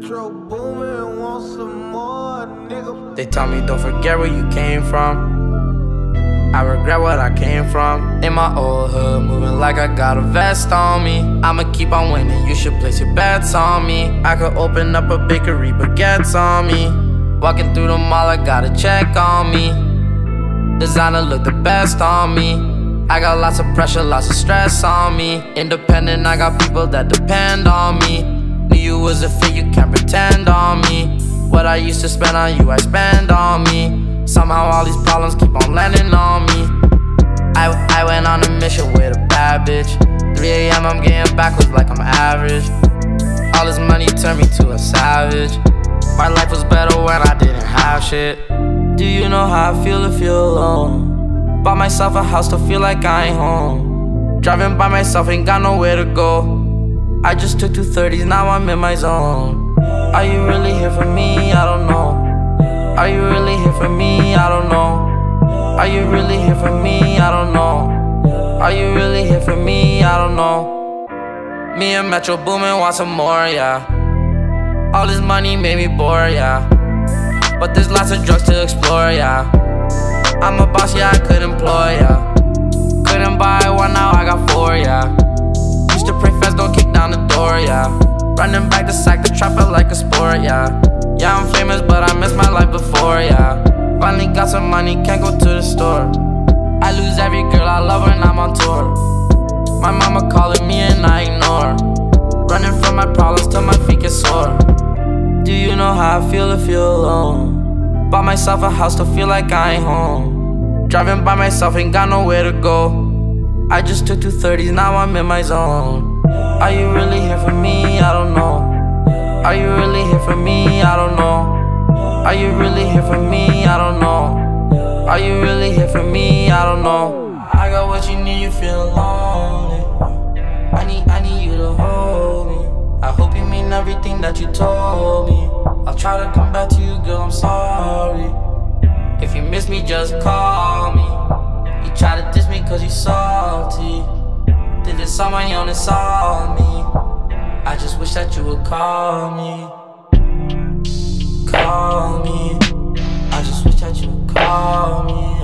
Metro Boomin, want some more, nigga. They tell me don't forget where you came from. I regret what I came from. In my old hood, moving like I got a vest on me. I'ma keep on winning, you should place your bets on me. I could open up a bakery, baguettes on me. Walking through the mall, I got a check on me. Designer look the best on me. I got lots of pressure, lots of stress on me. Independent, I got people that depend on me. Knew you was a fit, you can't pretend on me. What I used to spend on you, I spend on me. Somehow all these problems keep on landing on me. I went on a mission with a bad bitch. 3 AM, I'm getting backwards like I'm average. All this money turned me to a savage. My life was better when I didn't have shit. Do you know how I feel to feel alone? Bought myself a house to feel like I ain't home. Driving by myself, ain't got nowhere to go. I just took 230s, now I'm in my zone. Are you really here for me? I don't know. Are you really here for me? I don't know. Are you really here for me? I don't know. Are you really here for me? I don't know. Me and Metro Boomin want some more, yeah. All this money made me bored, yeah. But there's lots of drugs to explore, yeah. I'm a boss, yeah, I could employ, yeah. Couldn't buy one, now I got 4, yeah. Used to pray fast, don't kick down the door, yeah. Running back to sack, the trap felt like a sport, yeah. Yeah, I'm famous, but I missed my life before, yeah. Finally got some money, can't go to the store. I lose every girl I love when I'm on tour. My mama calling me and I ignore. Running from my problems till my feet get sore. Do you know how I feel to feel alone? Bought myself a house to feel like I ain't home. Driving by myself, ain't got nowhere to go. I just took 230s, now I'm in my zone. Are you really here for me? I don't know. Are you really here for me? I don't know. Are you really here for me? I don't know. Are you really here for me? I don't know. I got what you need, you feel lonely. I need you to hold me. I hope you mean everything that you told me. I'll try to come back to you, girl, I'm sorry. If you miss me, just call me. You try to diss me cause you salty. Did it someone on and saw me. I just wish that you would call me. Call me. I just wish that you would call me.